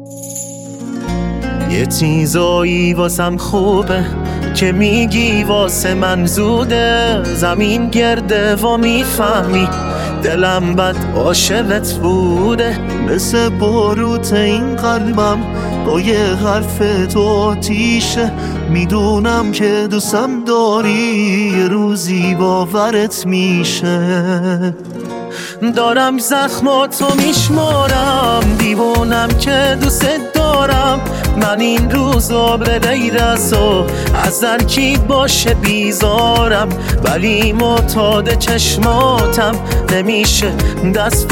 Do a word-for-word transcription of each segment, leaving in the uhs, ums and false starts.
یه چیزایی واسم خوبه که میگی واسه من زوده، زمین گرده و میفهمی دلم بد عاشقت بوده. مثل باروت این قلبم با یه حرف تو آتیشه، میدونم که دوستم داری یه روزی باورت میشه. دارم زخماتو میشمارم، دیوونم که دوست دارم. من این روزا به غیر از تو از هر کی باشه بیزارم، ولی معتاد چشماتم نمیشه دست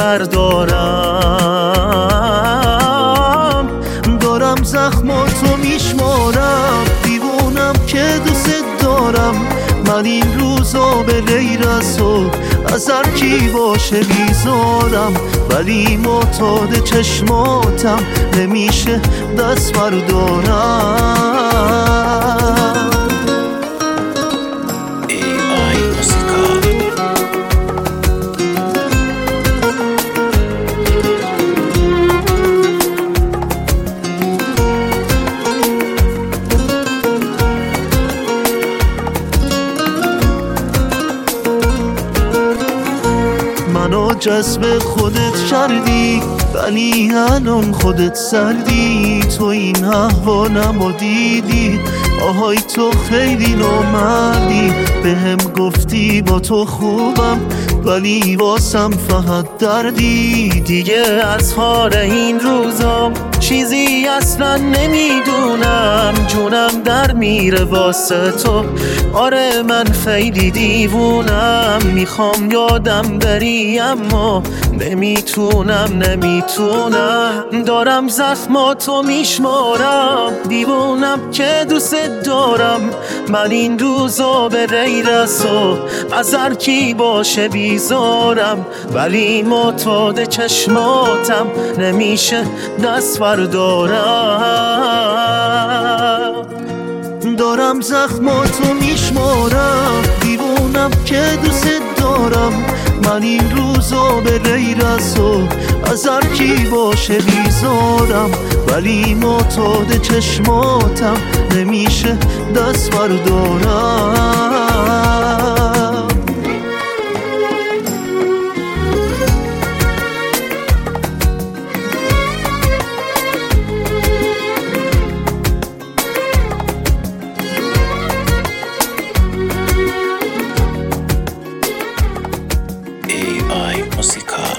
بردارم. دارم زخماتو میشمارم، دیوونم که دوست دارم. من این روزا به غیر از تو از هر کی باشه بیزارم، ولی معتاد چشماتم نمیشه دست بردارم. منو جذب خودت کردی، ولی الان خودت سردی. تو این احوالم رو دیدی، آهای تو خیلی نامردی. بهم گفتی با تو خوبم، ولی واسم فقط دردی. دیگه از حال این روزا چیزی اصلا نمیدونم، جونم در میره واسه تو. آره من خیلی دیوونم، میخوام یادم بری اما نمیتونم نمیتونم. دارم زخماتو میشمارم، دیوونم که دوست دارم. من این روزا به غیر از تو از هر کی باشه بیزارم، ولی معتاد چشماتم نمیشه دست بردارم. دارم زخماتو میشمارم، دیوونم که دوست دارم. من این روزا به غیر از تو از هر کی باشه بیزارم، ولی معتاد چشماتم نمیشه دست بردارم. ای آی موسیقا.